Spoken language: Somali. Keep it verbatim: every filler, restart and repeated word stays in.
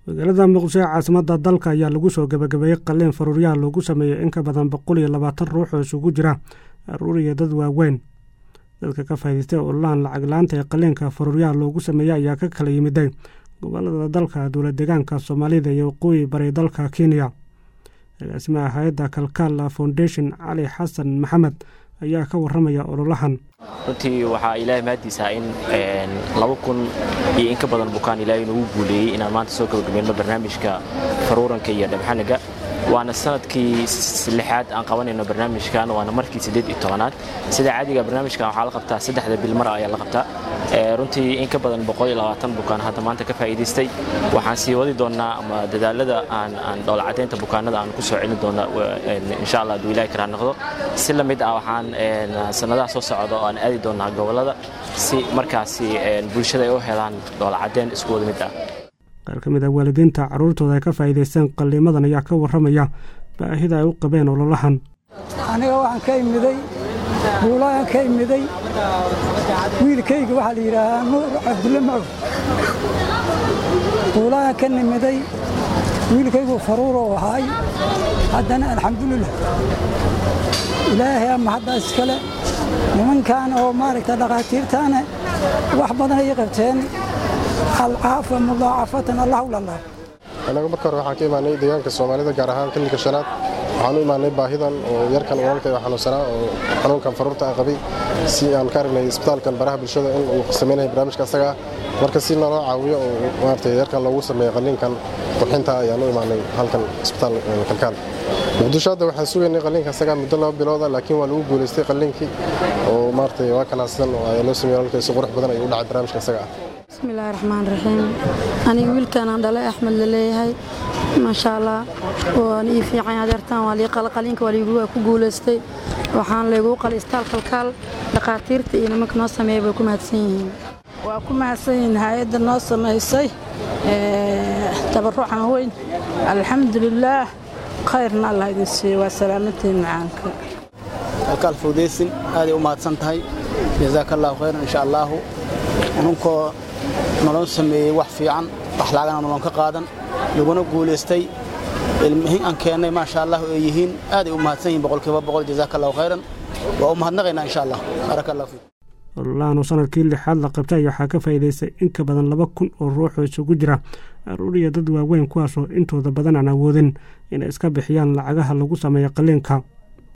magaalada Muqdisho ee caasimadda dalka ayaa lagu soo gabagabeeyay qalliin faruuryaha loogu sameeyay in ka badan boqol iyo labaatan ruux oo isugu jira carruur iyo dad waaweyn. dadka ka faa'iideystay ololahan lacag la'aanta ee qalliinka faruuryaha loogu sameeyay ayaa ka kala yimiday gobollada dalka, dowlad deegaanka Soomaalida iyo waqooyi bari dalka Kenya. agaasimaha hay'adda Kalkaal Foundation Cali Xasan Maxamed ayaa ka warramaya ololahan. runtii waxaa ilaahay mahadiisa in laba kun iyo in ka badan bukaan ilaahay inuu guuleeyay inaan maanta soo gabagabeeyno barnaamijka faruuranka iyo dhabxaniga. waana sanadkii lixaad aan qabanayno barnaamijkan, waana markii siddeed iyo tobanaad. sida caadiga barnaamijkan waxaa la qabtaa saddexda bil mar ayaa la qabtaa. runtii in ka badan boqol iyo labaatan bukaan hadda maanta ka faa'iideystay. waxaan sii wadi doonaa ama dadaalada aan aan dhoola cadeynta bukaanada aan ku soo celin doonaa insha Allah hadduu ilaahay kara noqdo. si la mid ah waxaan sanadaha soo socda oo aan aadi doonaa gobollada si markaasi bulshada ay u helaan dhoola cadeyn isku wada mid ah. qaar ka mid ah waalidiinta carruurtooda ay ka faa'iideysteen qalliimadan ayaa ka warramaya baahida ay u qabeen ololahan. aniga waxaan ka imiday buulaan ka imiday wiilkayga waxaa la yidhaahaa nuur cabdulle macow. buulaan ka nimiday wiilkaygu faruur oo ahaay. haddana alxamdulilah ilaahay ama hadda iskale nimankan oo maaragta dhakhaatiirtaana wax badan ay qabteen. alcaafa mudaacafatan allahu lallah. anaga marka hore waxaan ka imaanay deegaanka Soomaalida gaar ahaan xilliga shanaad. waxaan u imaanay baahidan oo yarkan walaalkay waxaan u sanaa oo xanuunkan faruurta qabay si aan ka aragnay isbitaalkan baraha bulshada in uu sameeyay barnaamijka asaga marka si naloo caawiyo oo maartay yarkan loogu sameeyo qalliinkan qurxinta ayaan u imaanay halkan isbitaal Kalkaal. Muqdisho hadda waxaan sugaynay qalliinka asaga muddo laba bilood ah laakiin waa lagu guuleystay qalliinkii oo maartay waa kana sidan oo ay loo sameeyay halkay si qurux badan ay u dhacay barnaamijka asaga. بسم الله الرحمن الرحيم. أنا ويلكان عند الله أحمد لله ما شاء الله وأنا في عين هدرتان ولي قل قلينك ولي جوا كقولستي وحان لجوا قل استال كالكال دقاتيرتي إن ممكن نص ما يبقوا مهتسين وأكون مهتسين هاي النص ما يصي تبرع عن وين الحمد لله خيرنا الله يدسي وسلامتي معك. كالكال فوديسن هذه أمات سنتهاي جزاك الله خير إن شاء الله. ونكو nolon sameeyay wax fiican wax laagana nolon ka qaadan laguna guuleystay ilmihiin aan keenay ma sha Allah ay yihiin aad u mahadsan yihiin boqolkiiba boqol jazaakallahu khayran wa u mahadnaqayna insha Allah barakallahu fiik. ololahan sanadkii lixaad la qabtay waxaa ka faa'iideystay in ka badan laba kun oo ruux oo isugu jira carruur iyo dad waaweyn kuwaas oo intooda badan aan awoodin inay iska bixiyaan lacagaha lagu sameeyo qalliinka.